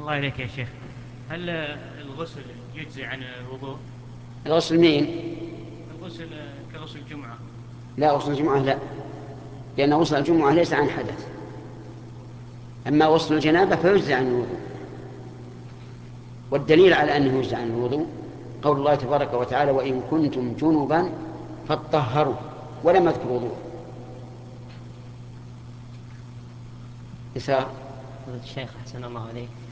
الله عليك يا شيخ. هل الغسل يجزي عن الوضوء؟ الغسل مين؟ الغسل كغسل الجمعة. لا، غسل الجمعة لا، لأن غسل الجمعة ليس عن حدث. أما غسل الجنابة فيجزي عن الوضوء. والدليل على أنه يجزي عن الوضوء قول الله تبارك وتعالى: وإن كنتم جنبا فاطهروا، ولم يذكر وضوء. يسار. فضيلة الشيخ أحسن الله عليك،